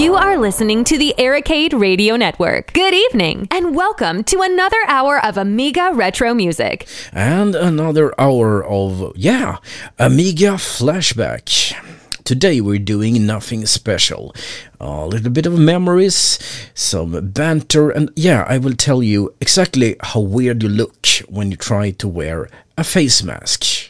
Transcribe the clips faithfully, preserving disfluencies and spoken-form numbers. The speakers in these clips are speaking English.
You are listening to the Aricade Radio Network. Good evening, and welcome to another hour of Amiga Retro Music. And another hour of, yeah, Amiga Flashback. Today we're doing nothing special. A little bit of memories, some banter, and yeah, I will tell you exactly how weird you look when you try to wear a face mask.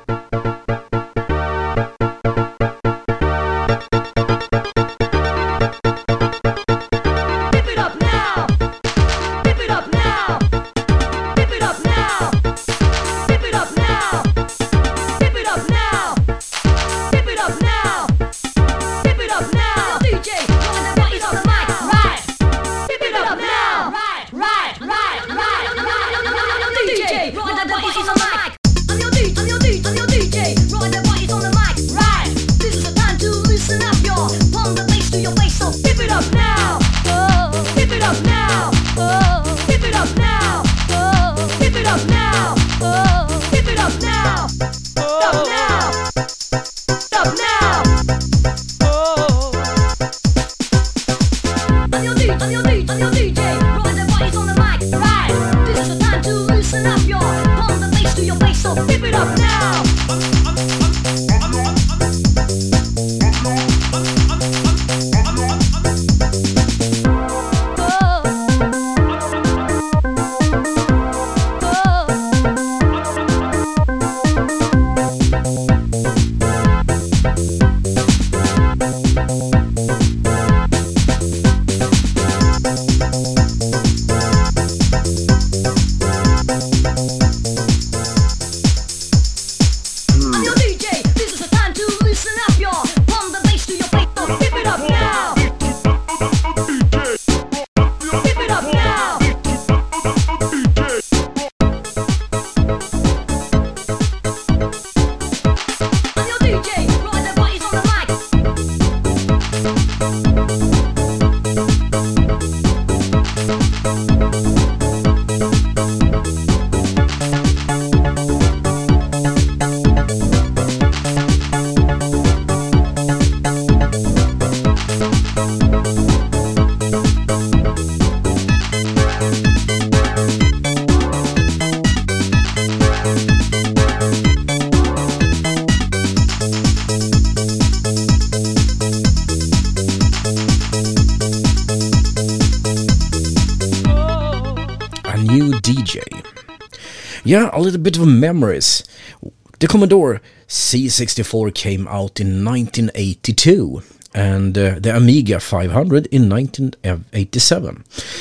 Yeah, a little bit of memories. The Commodore C sixty-four came out in nineteen eighty-two and uh, the Amiga five hundred in nineteen eighty-seven.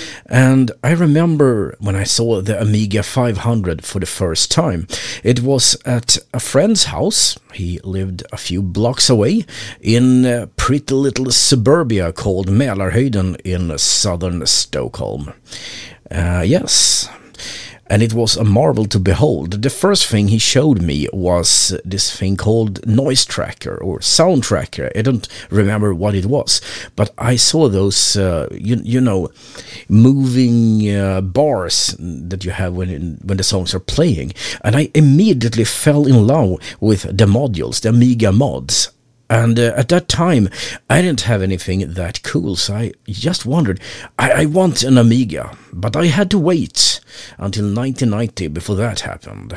And I remember when I saw the Amiga five hundred for the first time. It was at a friend's house. He lived a few blocks away in a pretty little suburbia called Mälarhöjden in southern Stockholm. Uh, yes... And it was a marvel to behold. The first thing he showed me was this thing called Noise Tracker or Sound Tracker. I don't remember what it was, but I saw those, uh, you, you know, moving uh, bars that you have when when the songs are playing. And I immediately fell in love with the modules, the Amiga mods. And uh, at that time, I didn't have anything that cool, so I just wondered, I, I want an Amiga, but I had to wait until nineteen ninety before that happened.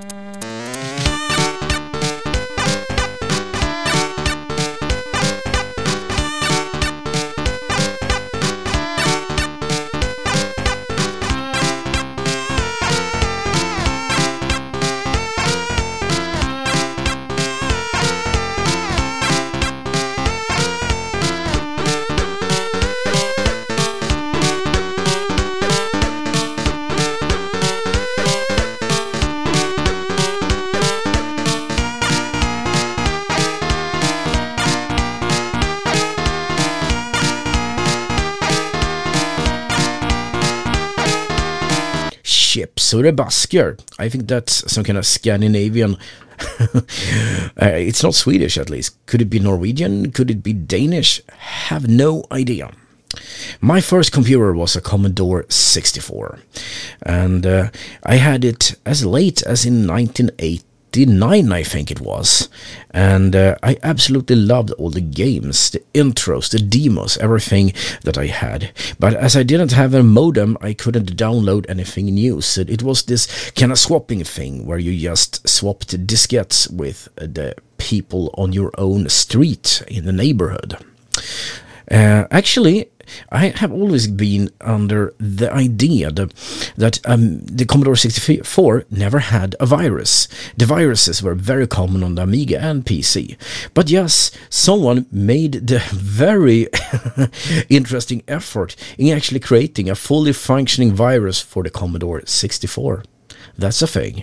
Surrebasker. I think that's some kind of Scandinavian. uh, it's not Swedish, at least. Could it be Norwegian? Could it be Danish? Have no idea. My first computer was a Commodore sixty-four, and uh, I had it as late as in nineteen eighty. eighty-nine, I think it was. And uh, I absolutely loved all the games, the intros, the demos, everything that I had. But as I didn't have a modem, I couldn't download anything new. So it was this kind of swapping thing where you just swapped diskettes with the people on your own street in the neighborhood. Uh, actually, I have always been under the idea that, that um, the Commodore sixty-four never had a virus. The viruses were very common on the Amiga and P C. But yes, someone made the very interesting effort in actually creating a fully functioning virus for the Commodore sixty-four. That's a thing.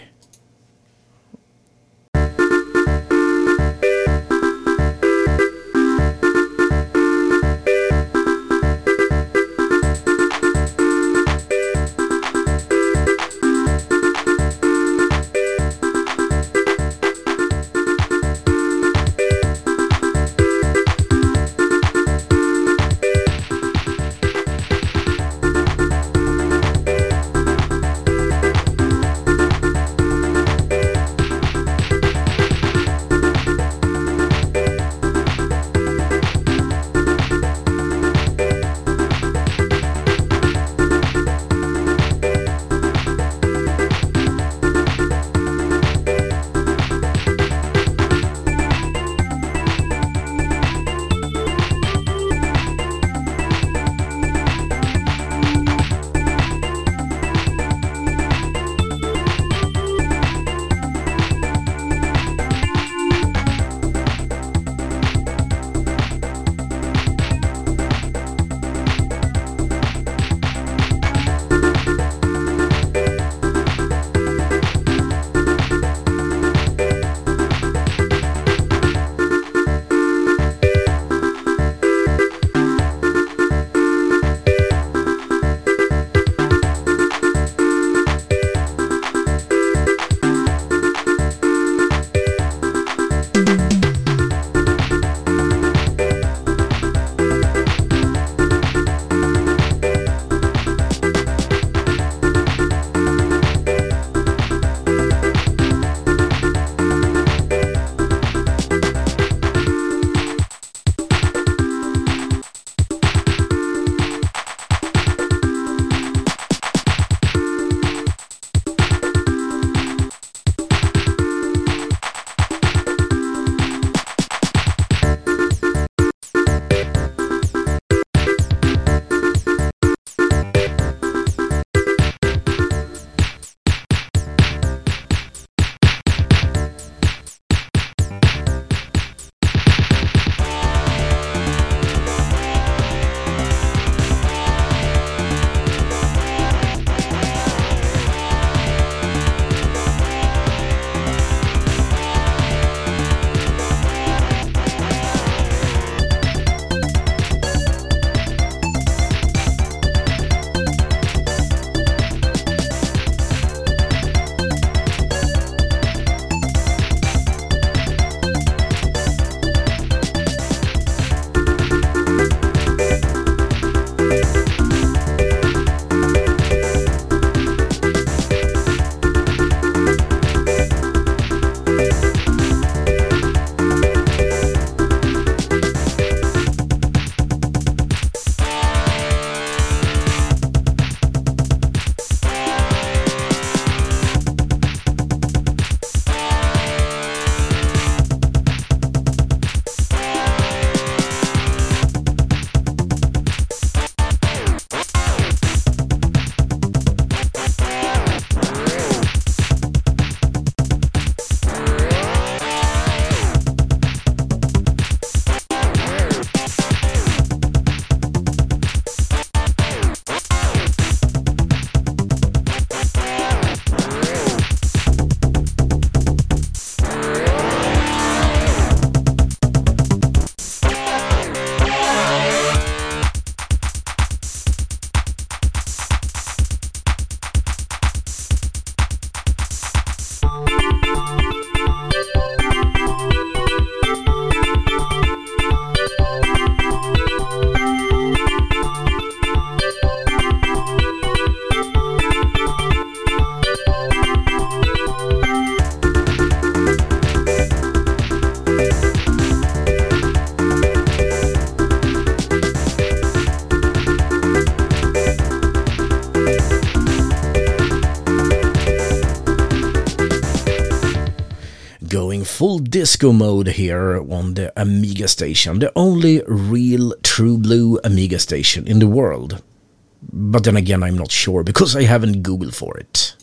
full disco mode here on the Amiga station, the only real true blue Amiga station in the world. But then again, I'm not sure because I haven't Googled for it.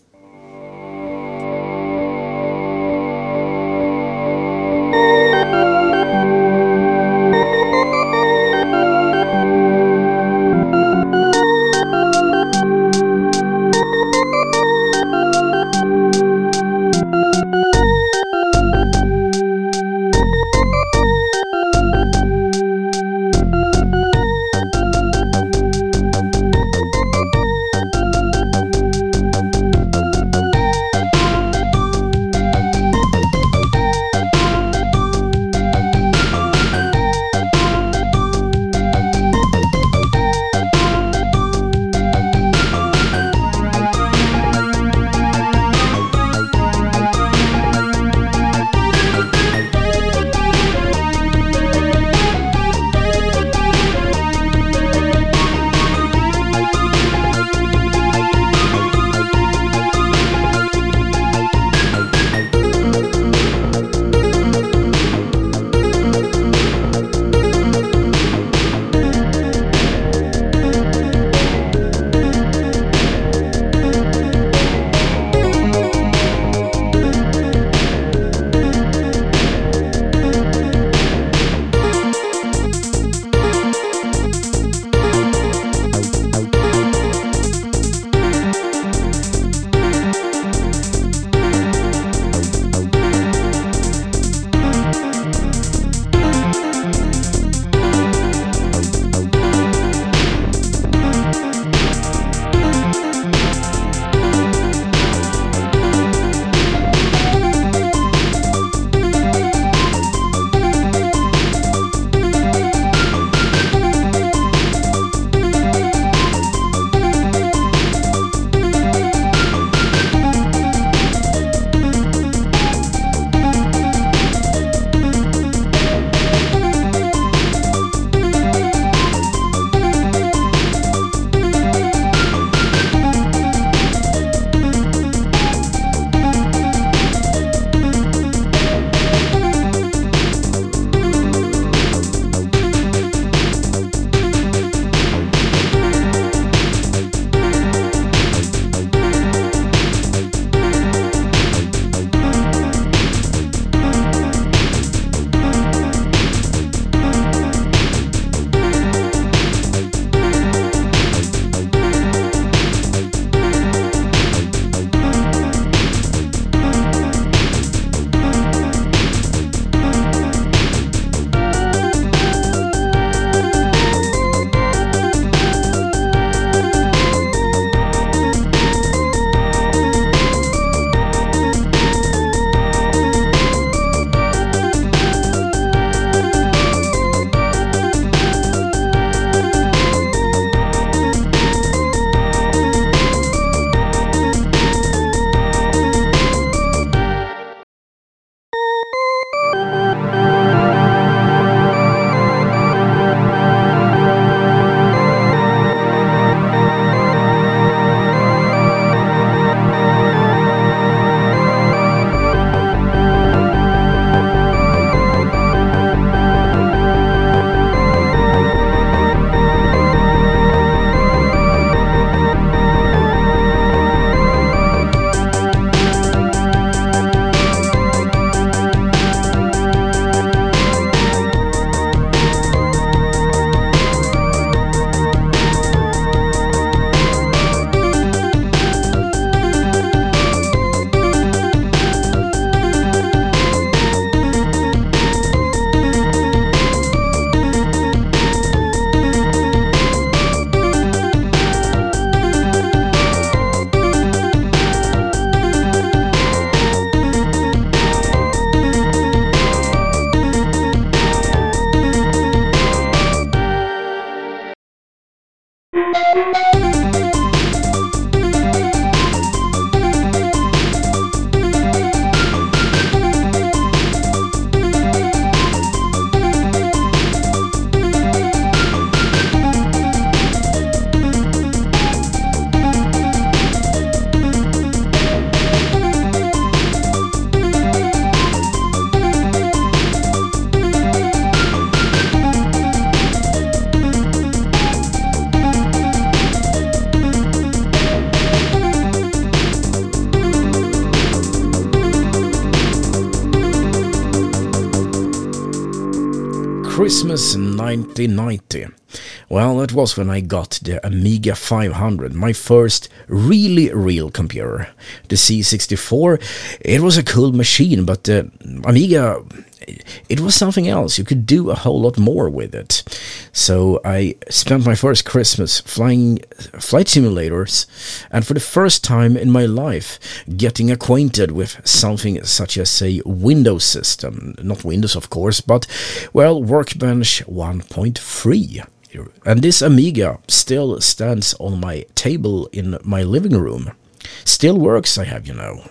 Christmas nineteen ninety. Well, that was when I got the Amiga five hundred, my first really real computer. The C sixty-four, it was a cool machine, but the Amiga, it was something else. You could do a whole lot more with it. So I spent my first Christmas flying flight simulators, and for the first time in my life, getting acquainted with something such as a Windows system. Not Windows, of course, but, well, Workbench one point three. And this Amiga still stands on my table in my living room. Still works, I have you know.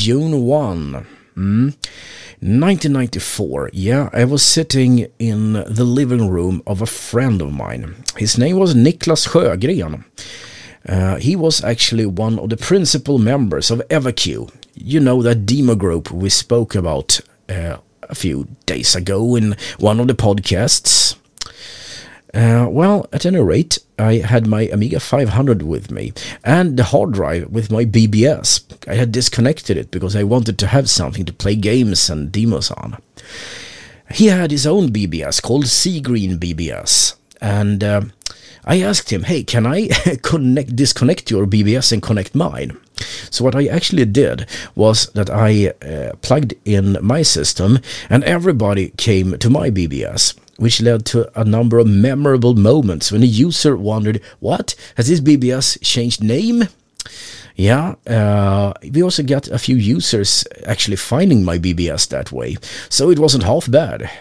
June first. Mm. nineteen ninety-four, yeah, I was sitting in the living room of a friend of mine. His name was Niklas Sjögren. Uh, he was actually one of the principal members of EverQ. You know, that demo group we spoke about uh, a few days ago in one of the podcasts. Uh, well, at any rate, I had my Amiga five hundred with me and the hard drive with my B B S. I had disconnected it because I wanted to have something to play games and demos on. He had his own B B S called Seagreen B B S, and uh, I asked him, hey, can I connect, disconnect your B B S and connect mine? So what I actually did was that I uh, plugged in my system and everybody came to my B B S, which led to a number of memorable moments when a user wondered, what? Has this B B S changed name? Yeah, uh, we also got a few users actually finding my B B S that way, so it wasn't half bad.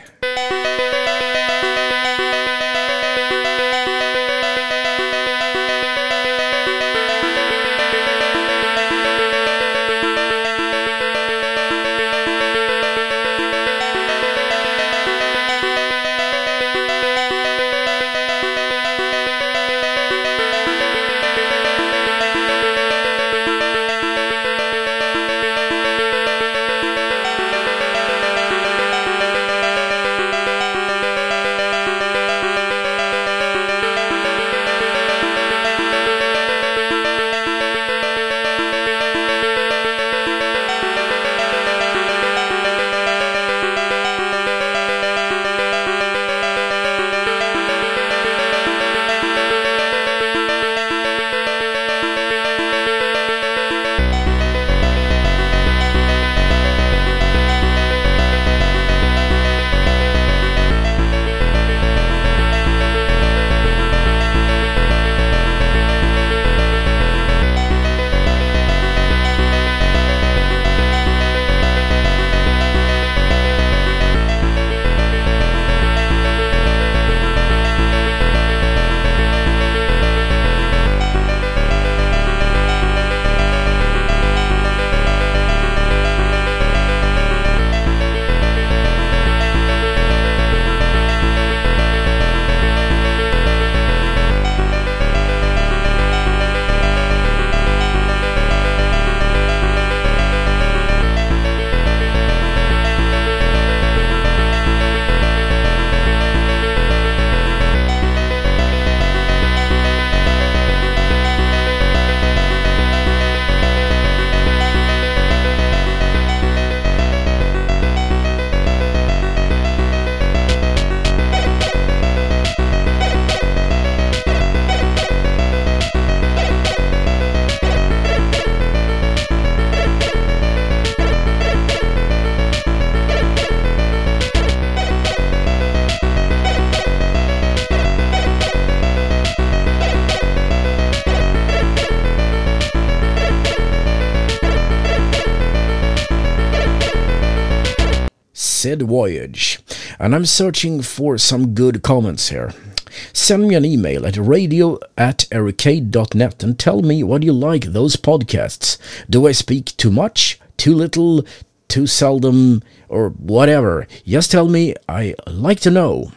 Sid Voyage, and I'm searching for some good comments here. Send me an email at radio at arcade dot net and tell me what you like those podcasts. Do I speak too much, too little, too seldom, or whatever? Just tell me, I like to know.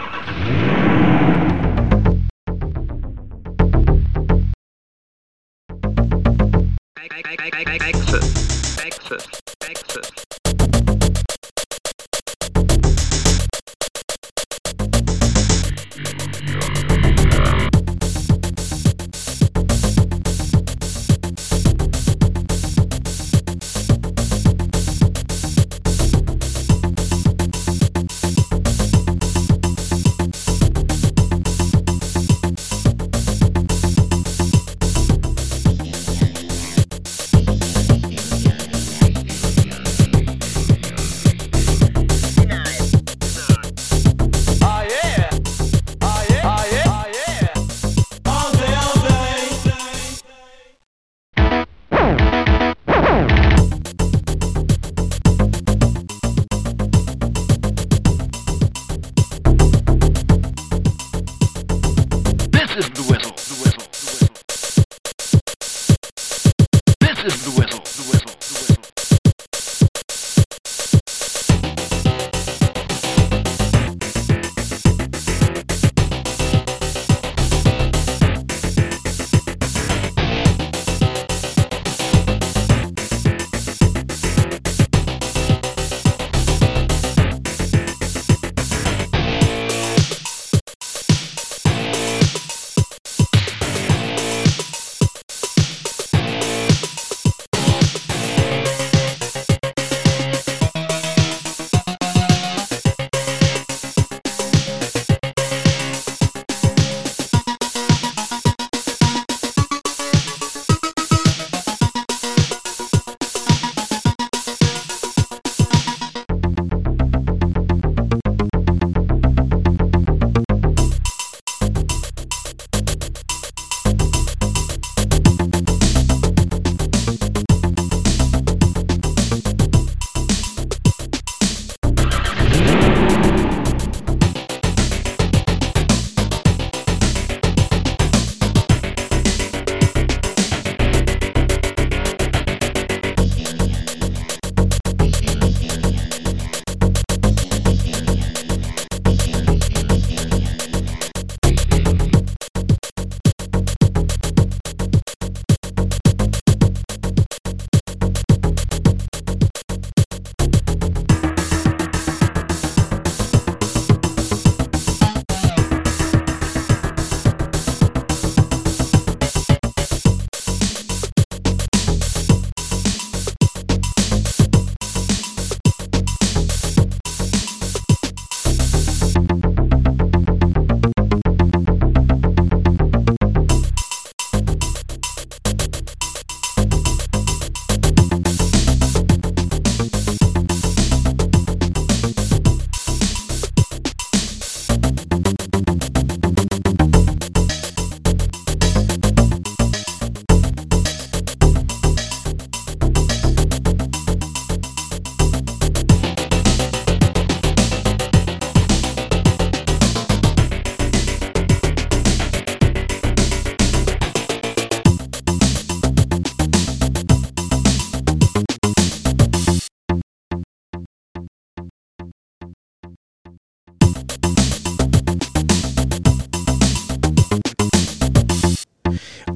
Exit. Exit. Exit.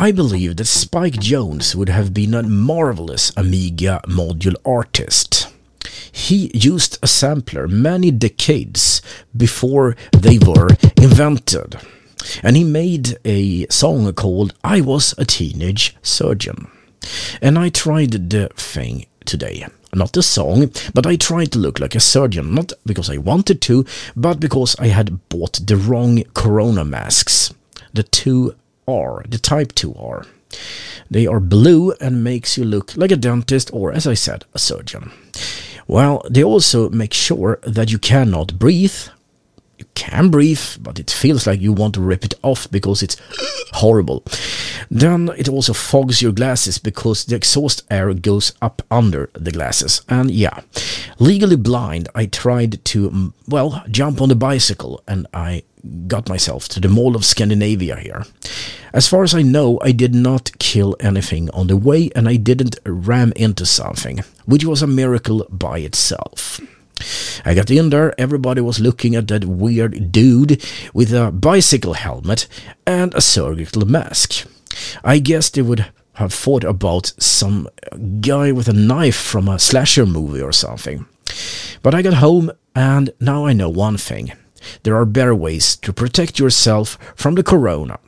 I believe that Spike Jonze would have been a marvelous Amiga module artist. He used a sampler many decades before they were invented, and he made a song called I Was a Teenage Surgeon. And I tried the thing today. Not the song, but I tried to look like a surgeon, not because I wanted to, but because I had bought the wrong corona masks. The two R, the type two R. They are blue and makes you look like a dentist or, as I said, a surgeon. Well, they also make sure that you cannot breathe. You can breathe, but it feels like you want to rip it off because it's horrible. Then it also fogs your glasses because the exhaust air goes up under the glasses. And yeah, legally blind, I tried to, well, jump on the bicycle and I got myself to the Mall of Scandinavia here. As far as I know, I did not kill anything on the way and I didn't ram into something, which was a miracle by itself. I got in there, everybody was looking at that weird dude with a bicycle helmet and a surgical mask. I guess they would have thought about some guy with a knife from a slasher movie or something. But I got home and now I know one thing. There are better ways to protect yourself from the corona.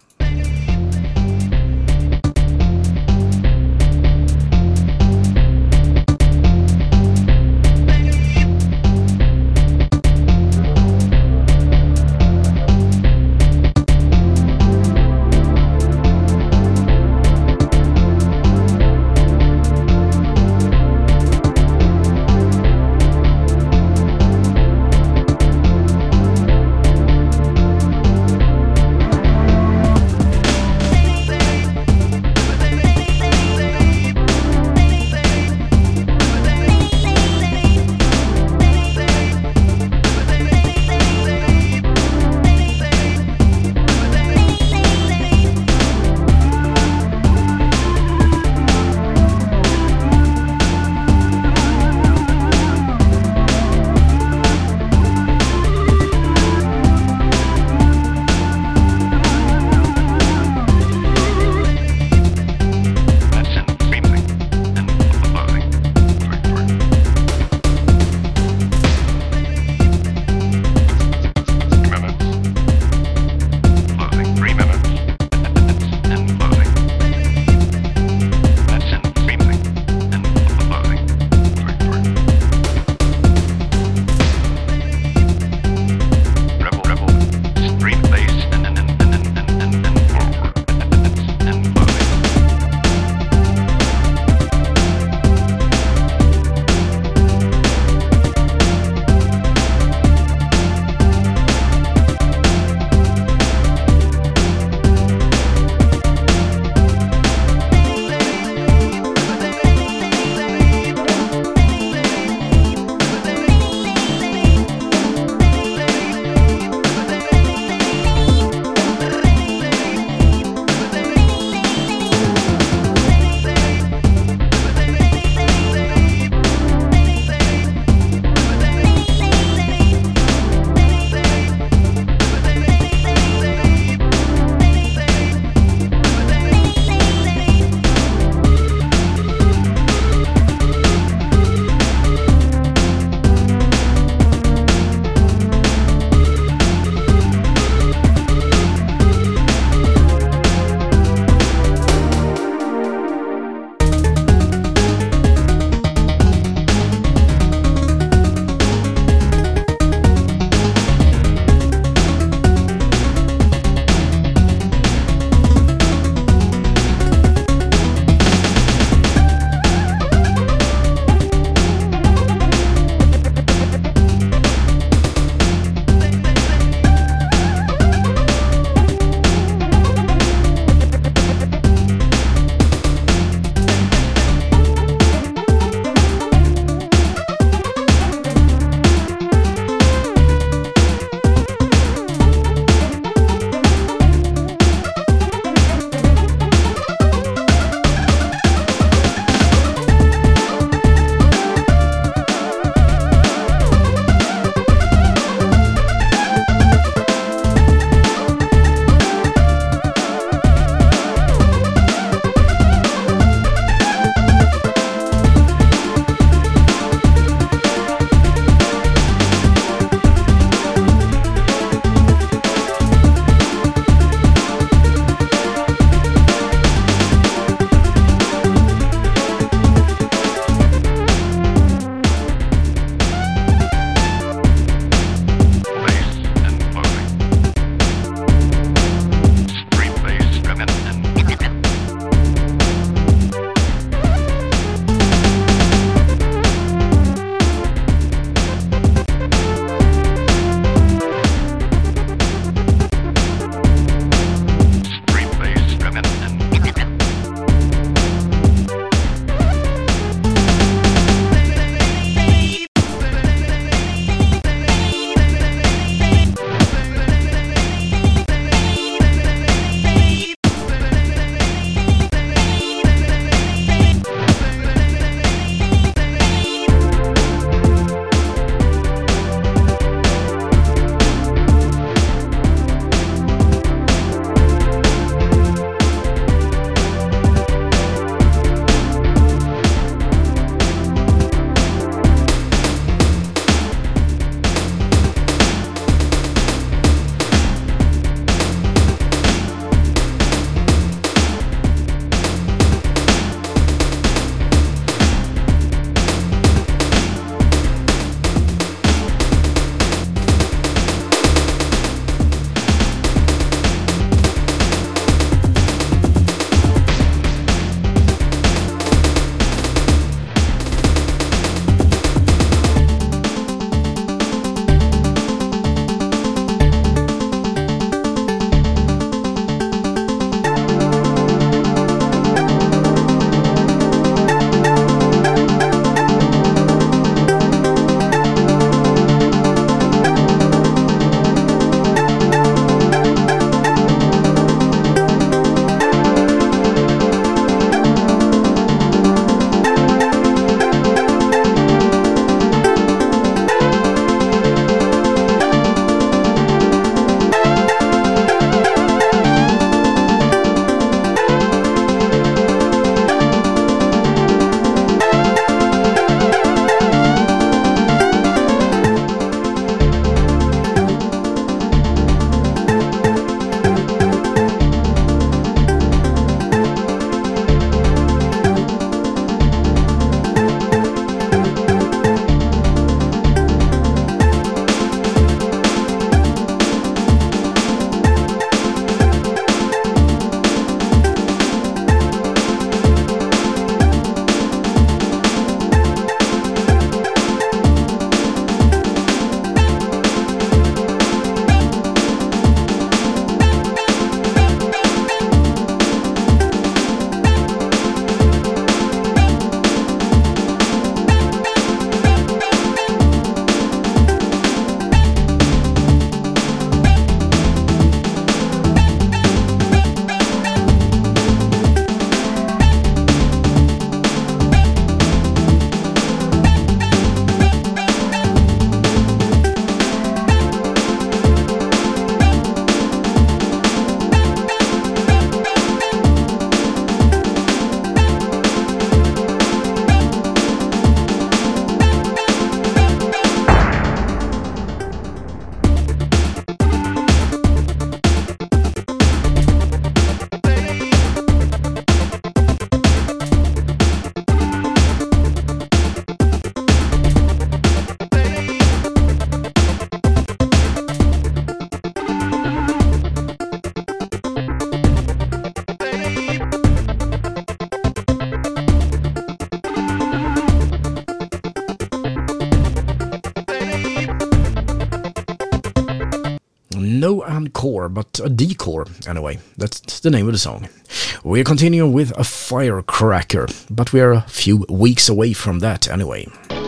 low end core, but a D core anyway. That's the name of the song. We're continuing with a firecracker, but we're a few weeks away from that anyway.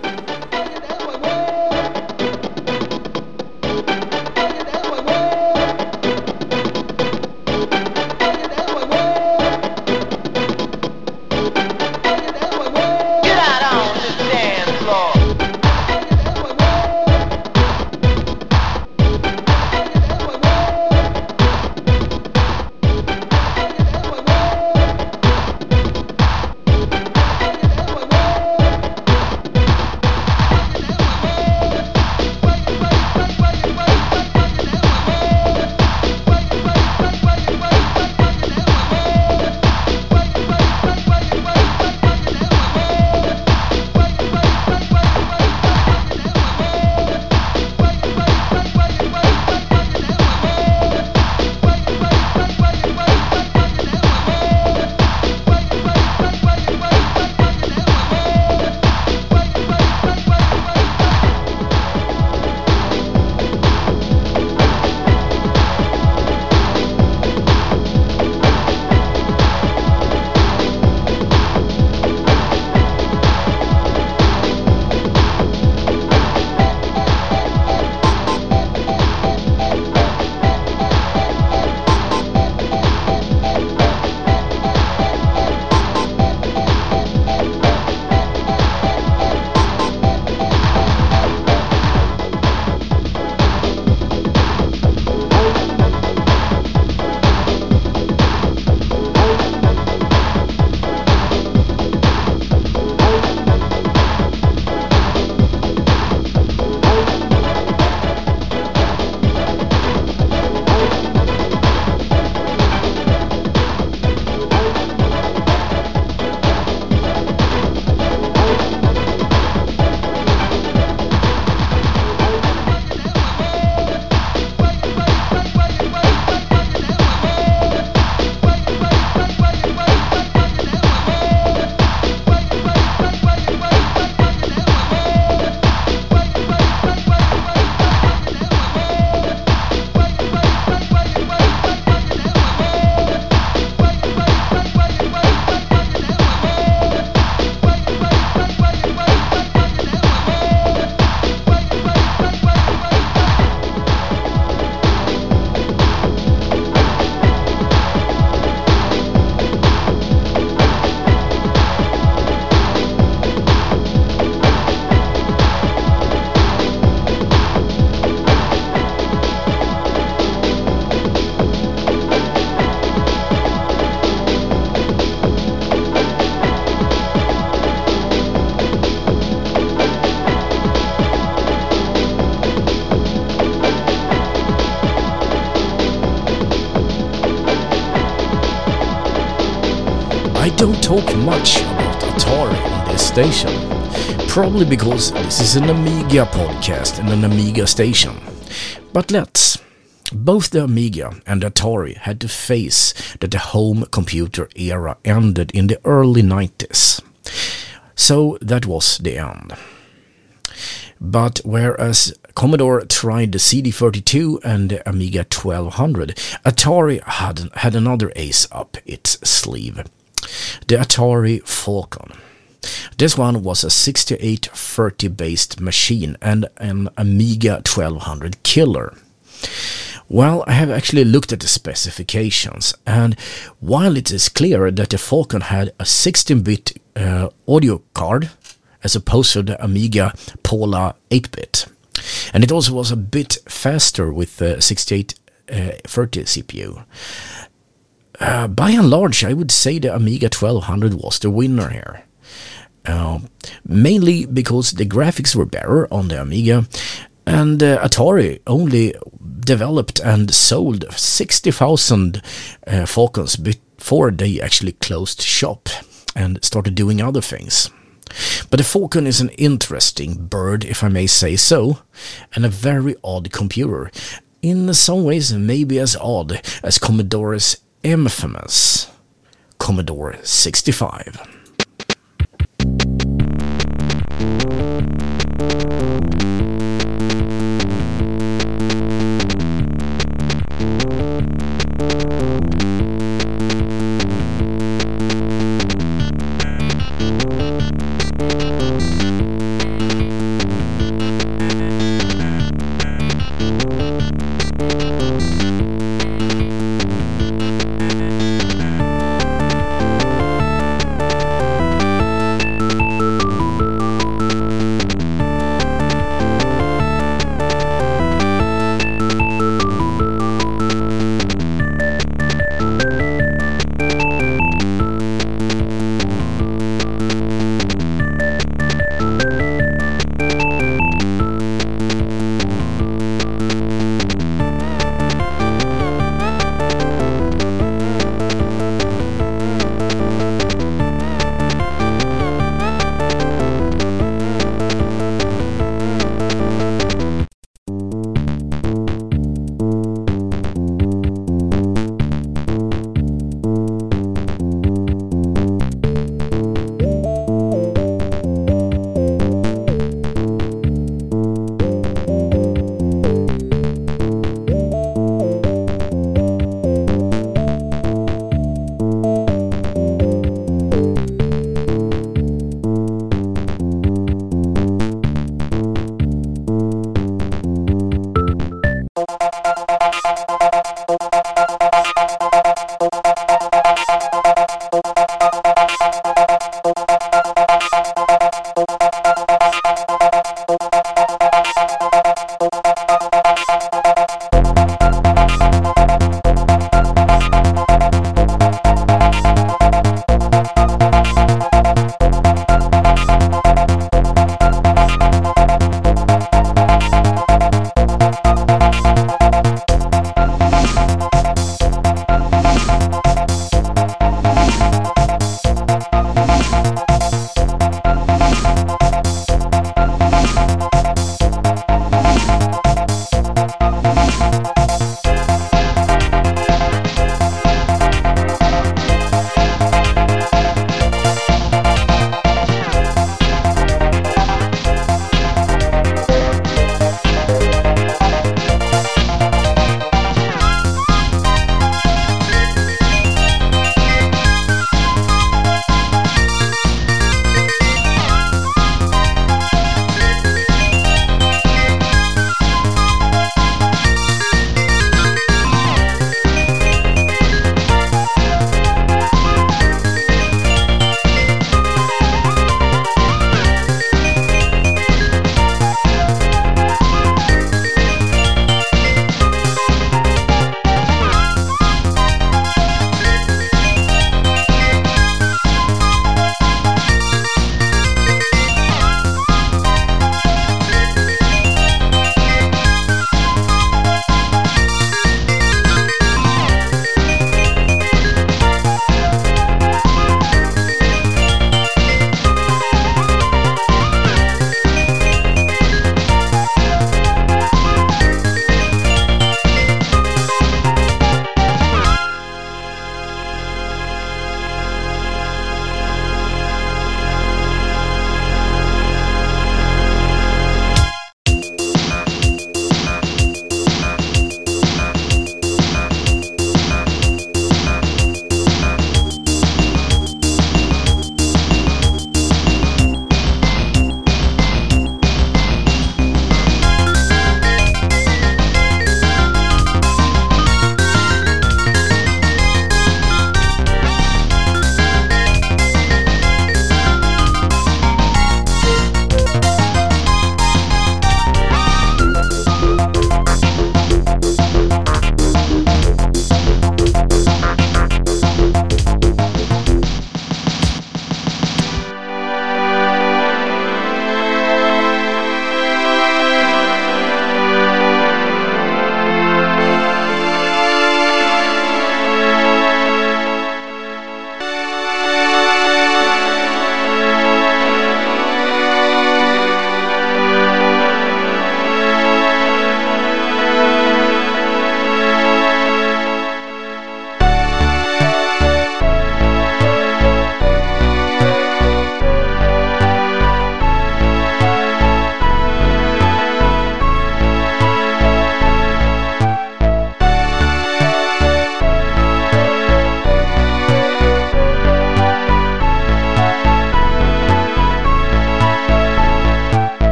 I don't talk much about Atari on this station, probably because this is an Amiga podcast and an Amiga station. But let's. Both the Amiga and Atari had to face that the home computer era ended in the early nineties. So that was the end. But whereas Commodore tried the C D thirty-two and the Amiga twelve hundred, Atari had, had another ace up its sleeve. The Atari Falcon. This one was a sixty-eight thirty based machine and an Amiga twelve hundred killer. Well, I have actually looked at the specifications, and while it is clear that the Falcon had a sixteen bit uh, audio card, as opposed to the Amiga Pola eight bit, and it also was a bit faster with the sixty-eight thirty C P U. Uh, by and large, I would say the Amiga twelve hundred was the winner here. Uh, mainly because the graphics were better on the Amiga, and uh, Atari only developed and sold sixty thousand uh, Falcons before they actually closed shop and started doing other things. But the Falcon is an interesting bird, if I may say so, and a very odd computer. In some ways, maybe as odd as Commodore's infamous Commodore sixty-five.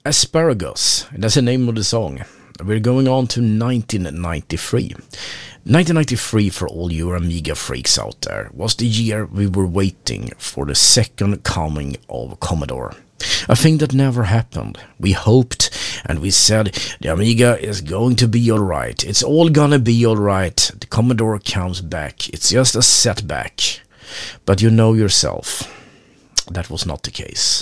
Asparagus, that's the name of the song. We're going on to nineteen ninety-three. nineteen ninety-three, for all you Amiga freaks out there, was the year we were waiting for the second coming of Commodore. A thing that never happened. We hoped and we said the Amiga is going to be alright. It's all gonna be alright. The Commodore comes back. It's just a setback. But you know yourself, that was not the case.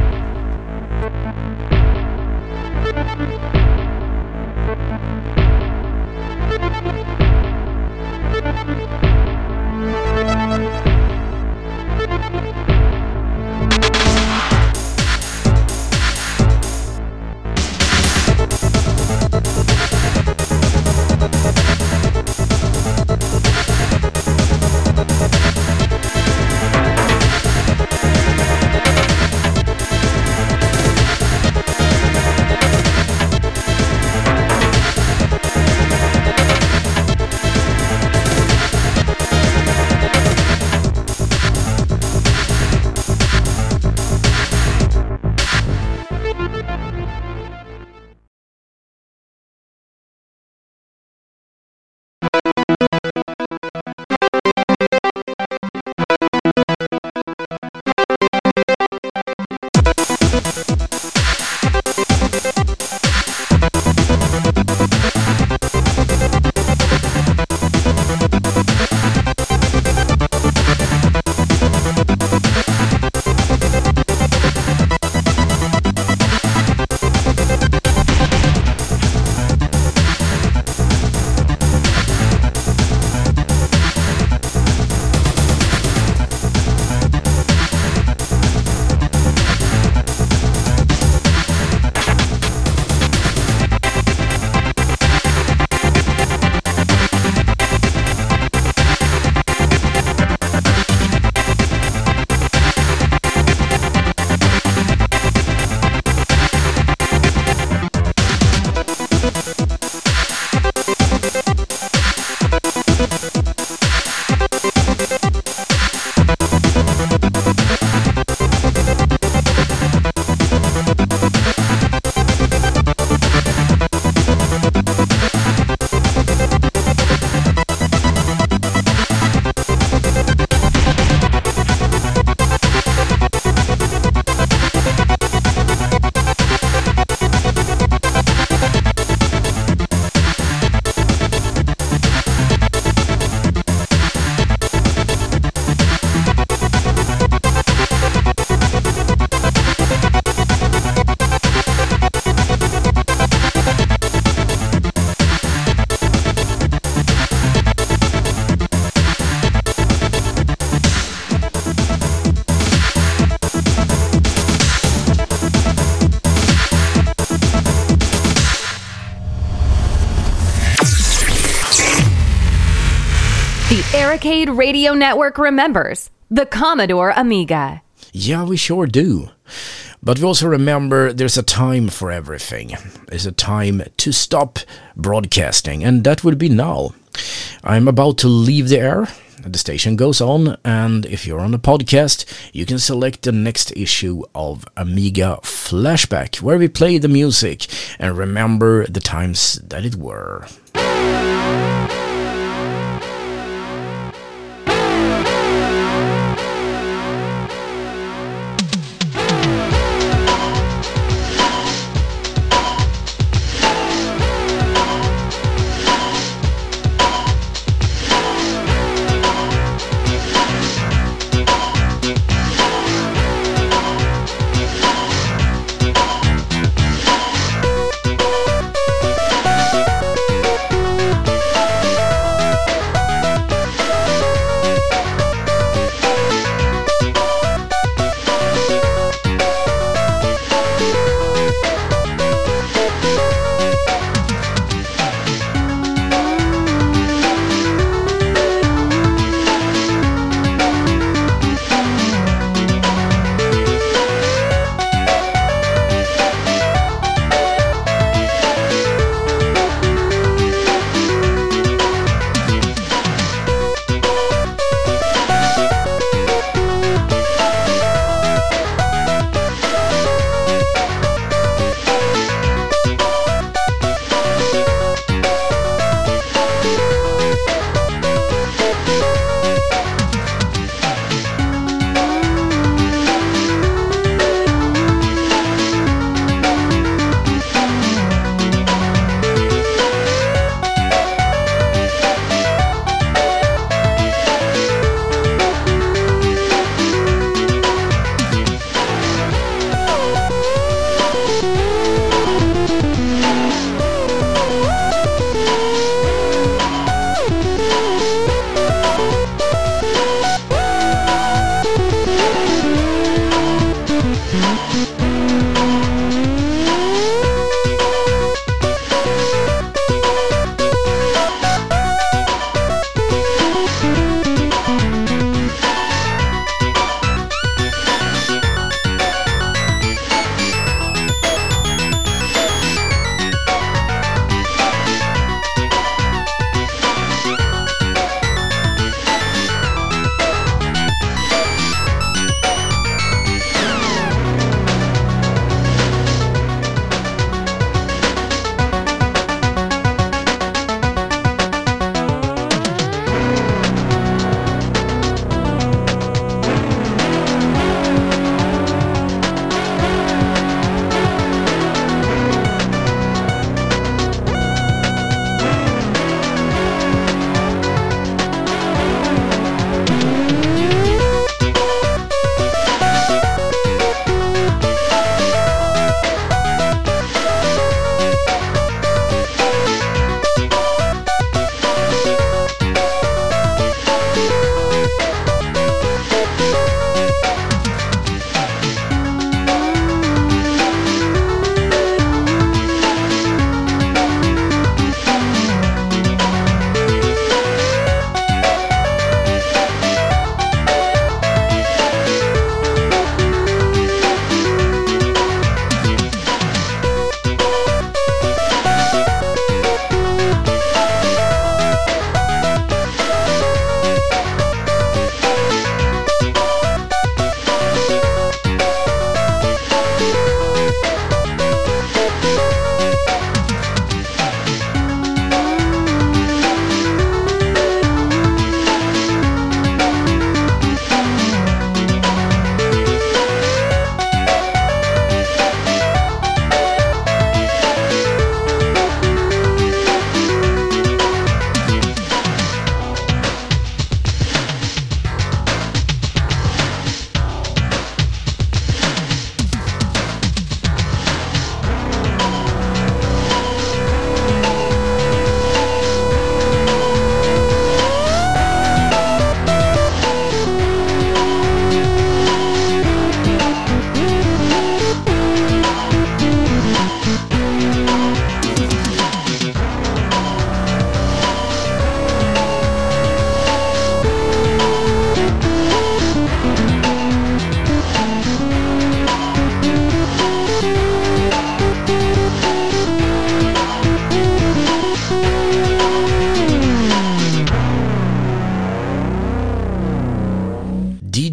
Arcade Radio Network remembers the Commodore Amiga. Yeah, we sure do. But we also remember there's a time for everything. There's a time to stop broadcasting, and that would be now. I'm about to leave the air. The station goes on, and if you're on a podcast, you can select the next issue of Amiga Flashback, where we play the music and remember the times that it were.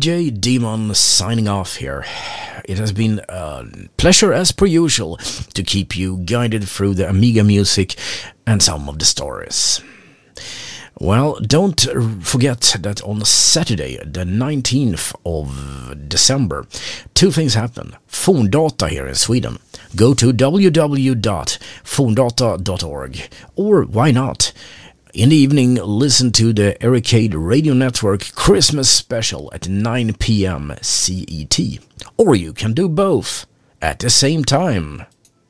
J Demon signing off here. It has been a pleasure as per usual to keep you guided through the Amiga music and some of the stories. Well, don't forget that on Saturday, the nineteenth of December, two things happen. Fondata here in Sweden. Go to w w w dot fondata dot org, or why not? In the evening, listen to the Arcade Radio Network Christmas special at nine p.m. C E T. Or you can do both at the same time.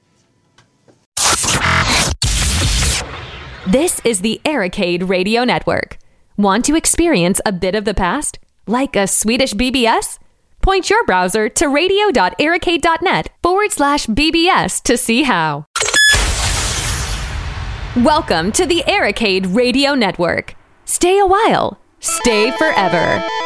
This is the Arcade Radio Network. Want to experience a bit of the past? Like a Swedish B B S? Point your browser to radio.arcade.net forward slash BBS to see how. Welcome to the Arcade Radio Network. Stay a while. Stay forever.